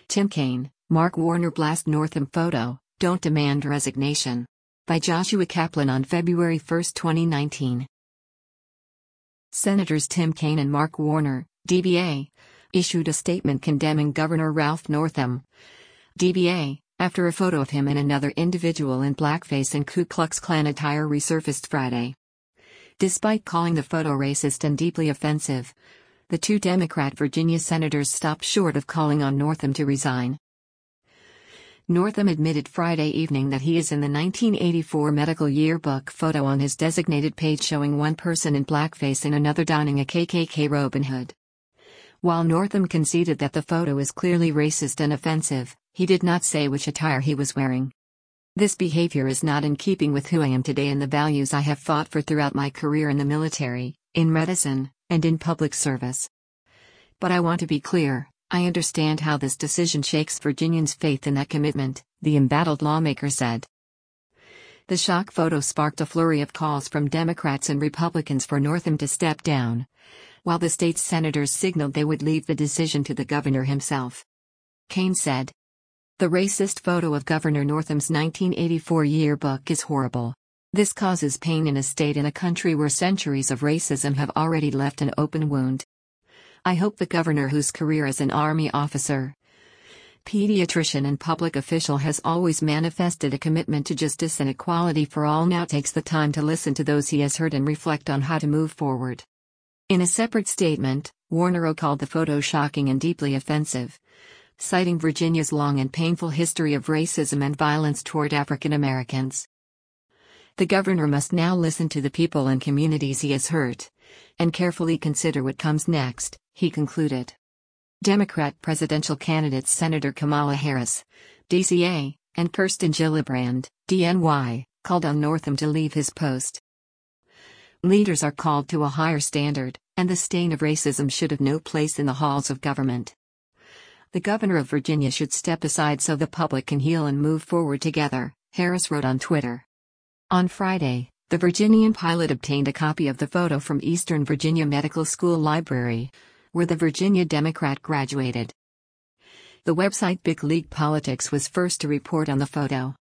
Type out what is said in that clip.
Tim Kaine, Mark Warner blast Northam photo, don't demand resignation. By Joshua Kaplan on February 1, 2019. Senators Tim Kaine and Mark Warner, DBA, issued a statement condemning Governor Ralph Northam, DBA, after a photo of him and another individual in blackface and Ku Klux Klan attire resurfaced Friday. Despite calling the photo racist and deeply offensive, the two Democrat Virginia senators stopped short of calling on Northam to resign. Northam admitted Friday evening that he is in the 1984 medical yearbook photo on his designated page showing one person in blackface and another donning a KKK robe and hood. While Northam conceded that the photo is clearly racist and offensive, he did not say which attire he was wearing. This behavior is not in keeping with who I am today and the values I have fought for throughout my career in the military, in medicine, and in public service. But I want to be clear, I understand how this decision shakes Virginians' faith in that commitment, the embattled lawmaker said. The shock photo sparked a flurry of calls from Democrats and Republicans for Northam to step down, while the state's senators signaled they would leave the decision to the governor himself. Kaine said, "The racist photo of Governor Northam's 1984 yearbook is horrible. This causes pain in a state and a country where centuries of racism have already left an open wound. I hope the governor, whose career as an Army officer, pediatrician and public official has always manifested a commitment to justice and equality for all, now takes the time to listen to those he has heard and reflect on how to move forward." In a separate statement, Warner called the photo shocking and deeply offensive, citing Virginia's long and painful history of racism and violence toward African Americans. The governor must now listen to the people and communities he has hurt, and carefully consider what comes next, he concluded. Democrat presidential candidates Senator Kamala Harris, DCA, and Kirsten Gillibrand, DNY, called on Northam to leave his post. Leaders are called to a higher standard, and the stain of racism should have no place in the halls of government. The governor of Virginia should step aside so the public can heal and move forward together, Harris wrote on Twitter. On Friday, the Virginian pilot obtained a copy of the photo from Eastern Virginia Medical School Library, where the Virginia Democrat graduated. The website Big League Politics was first to report on the photo.